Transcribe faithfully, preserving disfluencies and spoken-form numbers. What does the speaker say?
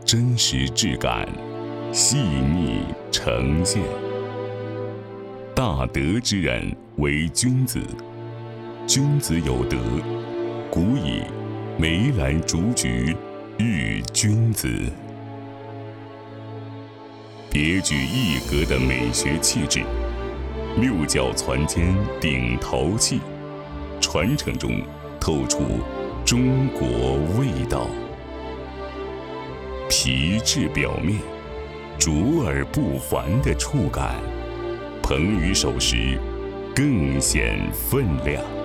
真实质感，细腻呈现。大德之人为君子，君子有德，古以梅兰竹菊喻君子。别具一格的美学气质，六角攒尖顶陶器，传承中透出中国味道。皮质表面，卓而不凡的触感，捧于手时更显分量。